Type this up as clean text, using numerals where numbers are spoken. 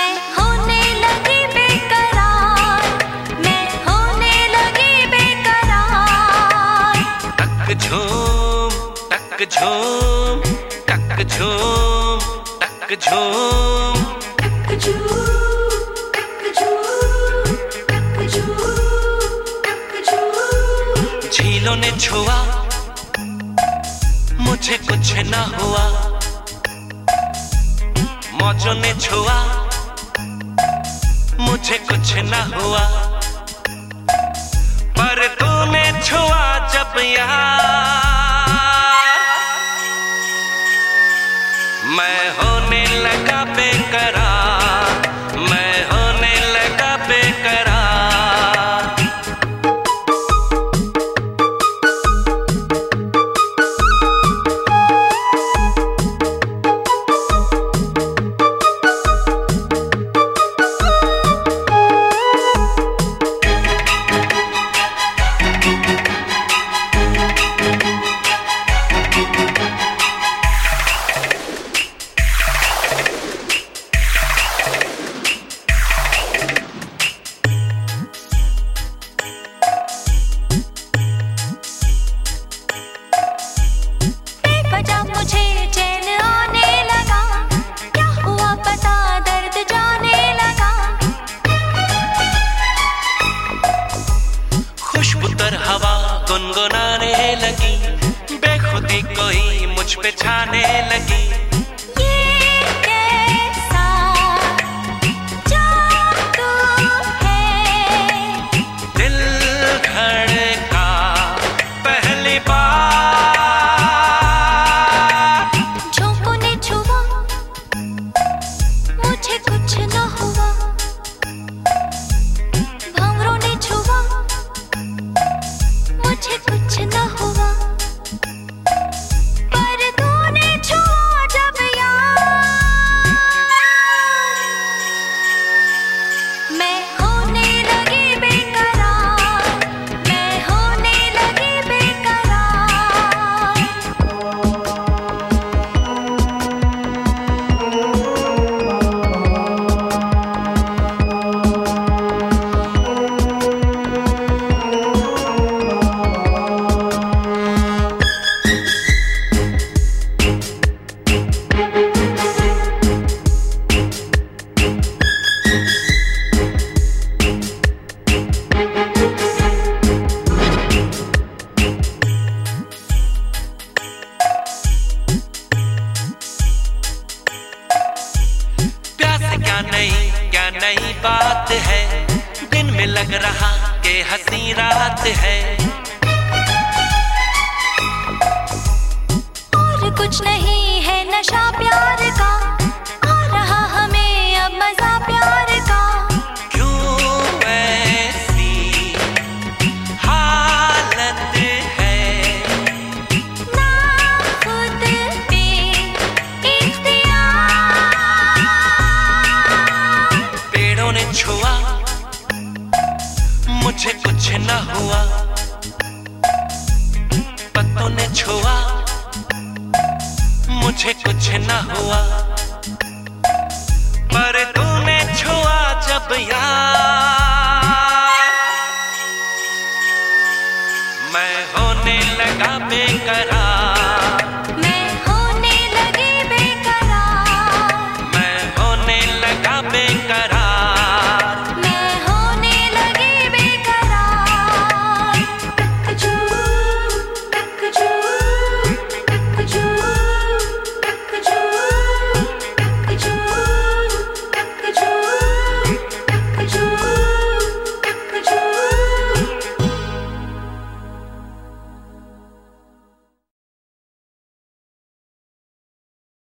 मैं होने लगी बेकरार, मैं होने लगी बेकरार। टक झूम टक झूम टक झूम टक झूम टक झूम टक झूम टक झूम टक झूम। झीलों ने छुआ मुझे कुछ ना हुआ, मौजों ने छुआ मुझे कुछ ना हुआ, पर तूने छुआ जब यार, मैं होने लगा बेकरार, मैं होने लगा बेकरार। हवा गुनगुनाने लगी, बेखुदी कोई मुझ पे छाने लगी। ये कैसा जादू है, दिल धड़का पहली बार, झोंकों ने छुआ मुझे कुछ न हुआ, भंवरों ने छुआ मुझे कुछ न हुआ, पर तूने छुआ जब यार, मैं होने लगी बेकरार, मैं होने लगी बेकरार। क्या नई बात है, दिन में लग रहा कि हंसी रात है, और कुछ नहीं है नशा प्यार का, आ रहा हमें अब मजा प्यार का। क्यों ऐसी हालत है, ना खुद पे इख्तियार, पेड़ों ने छुआ मुझे कुछ न हुआ, पत्तों ने छुआ मुझे कुछ न हुआ,